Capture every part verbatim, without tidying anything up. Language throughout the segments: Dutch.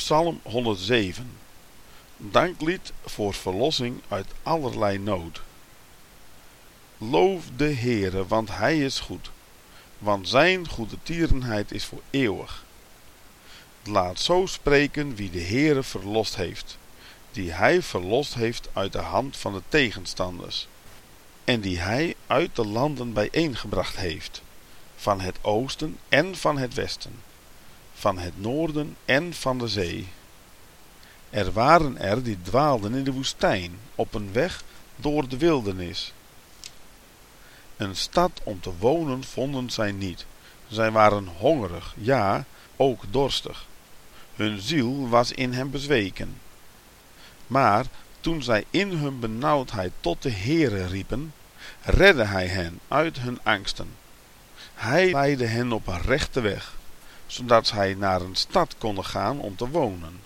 Psalm honderdzeven. Danklied voor verlossing uit allerlei nood. Loof de Heere, want hij is goed, want zijn goedertierenheid is voor eeuwig. Laat zo spreken wie de Heere verlost heeft, die hij verlost heeft uit de hand van de tegenstanders, en die hij uit de landen bijeengebracht heeft, van het oosten en van het westen, van het noorden en van de zee. Er waren er die dwaalden in de woestijn, op een weg door de wildernis. Een stad om te wonen vonden zij niet. Zij waren hongerig, ja, ook dorstig. Hun ziel was in hen bezweken. Maar toen zij in hun benauwdheid tot de Heere riepen, redde hij hen uit hun angsten. Hij leidde hen op een rechte weg, zodat zij naar een stad konden gaan om te wonen.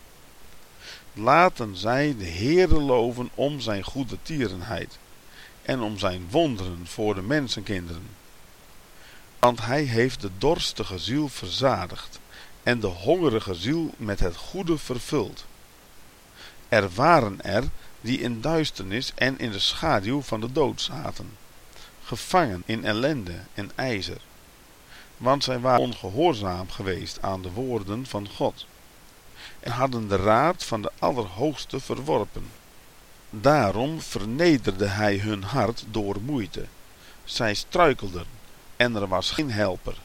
Laten zij de Heere loven om zijn goedertierenheid en om zijn wonderen voor de mensenkinderen. Want hij heeft de dorstige ziel verzadigd en de hongerige ziel met het goede vervuld. Er waren er die in duisternis en in de schaduw van de dood zaten, gevangen in ellende en ijzer, want zij waren ongehoorzaam geweest aan de woorden van God en hadden de raad van de Allerhoogste verworpen. Daarom vernederde hij hun hart door moeite. Zij struikelden en er was geen helper.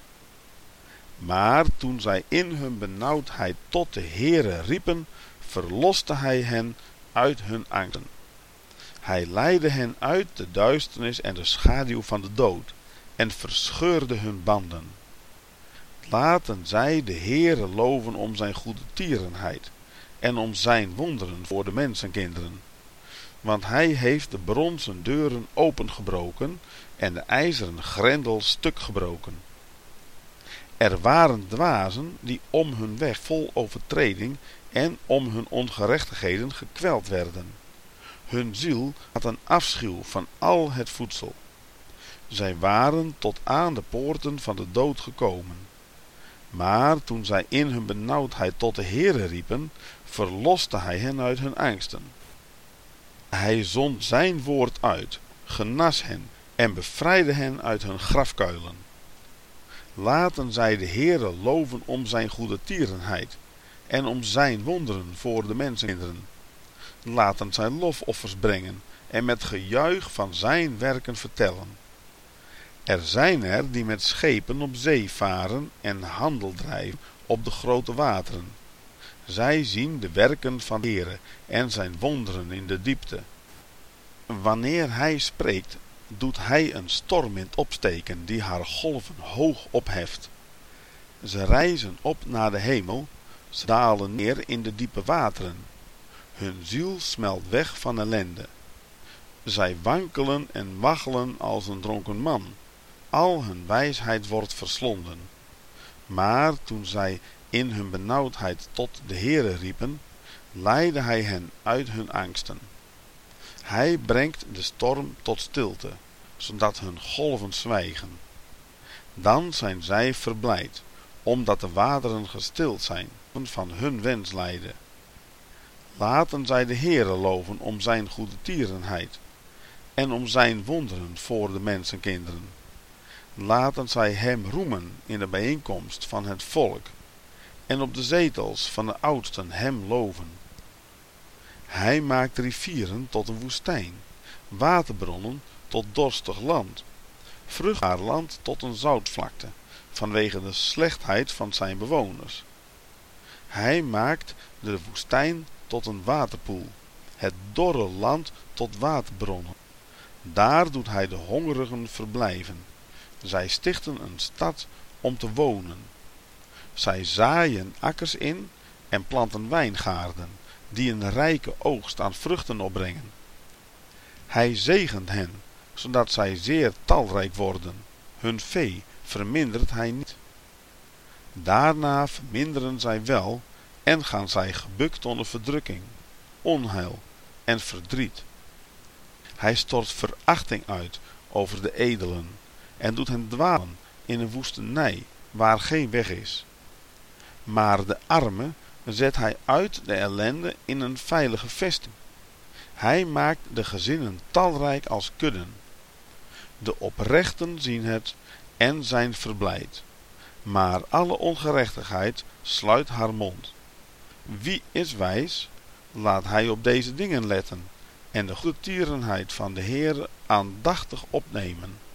Maar toen zij in hun benauwdheid tot de Heere riepen, verloste hij hen uit hun angsten. Hij leidde hen uit de duisternis en de schaduw van de dood en verscheurde hun banden. Laten zij de Heere loven om zijn goedertierenheid en om zijn wonderen voor de mensenkinderen. Want hij heeft de bronzen deuren opengebroken en de ijzeren grendel stuk gebroken. Er waren dwazen die om hun weg vol overtreding en om hun ongerechtigheden gekweld werden. Hun ziel had een afschuw van al het voedsel. Zij waren tot aan de poorten van de dood gekomen. Maar toen zij in hun benauwdheid tot de Heere riepen, verloste hij hen uit hun angsten. Hij zond zijn woord uit, genas hen en bevrijdde hen uit hun grafkuilen. Laten zij de Heere loven om zijn goedertierenheid en om zijn wonderen voor de mensenkinderen. Laten zij lofoffers brengen en met gejuich van zijn werken vertellen. Er zijn er die met schepen op zee varen en handel drijven op de grote wateren. Zij zien de werken van de Heere en zijn wonderen in de diepte. Wanneer hij spreekt, doet hij een stormwind opsteken die haar golven hoog opheft. Ze rijzen op naar de hemel, ze dalen neer in de diepe wateren. Hun ziel smelt weg van ellende. Zij wankelen en waggelen als een dronken man. Al hun wijsheid wordt verslonden. Maar toen zij in hun benauwdheid tot de Heere riepen, leidde hij hen uit hun angsten. Hij brengt de storm tot stilte, zodat hun golven zwijgen. Dan zijn zij verblijd, omdat de wateren gestild zijn van hun wenslijden. Laten zij de Heere loven om zijn goedertierenheid en om zijn wonderen voor de mensenkinderen. Laten zij hem roemen in de bijeenkomst van het volk en op de zetels van de oudsten hem loven. Hij maakt rivieren tot een woestijn, waterbronnen tot dorstig land, vruchtbaar land tot een zoutvlakte, vanwege de slechtheid van zijn bewoners. Hij maakt de woestijn tot een waterpoel, het dorre land tot waterbronnen. Daar doet hij de hongerigen verblijven. Zij stichten een stad om te wonen. Zij zaaien akkers in en planten wijngaarden, die een rijke oogst aan vruchten opbrengen. Hij zegent hen, zodat zij zeer talrijk worden. Hun vee vermindert hij niet. Daarna verminderen zij wel en gaan zij gebukt onder verdrukking, onheil en verdriet. Hij stort verachting uit over de edelen en doet hen dwalen in een woestenij waar geen weg is. Maar de armen zet hij uit de ellende in een veilige vesting. Hij maakt de gezinnen talrijk als kudden. De oprechten zien het en zijn verblijd. Maar alle ongerechtigheid sluit haar mond. Wie is wijs? Laat hij op deze dingen letten en de goedertierenheid van de Heere aandachtig opnemen.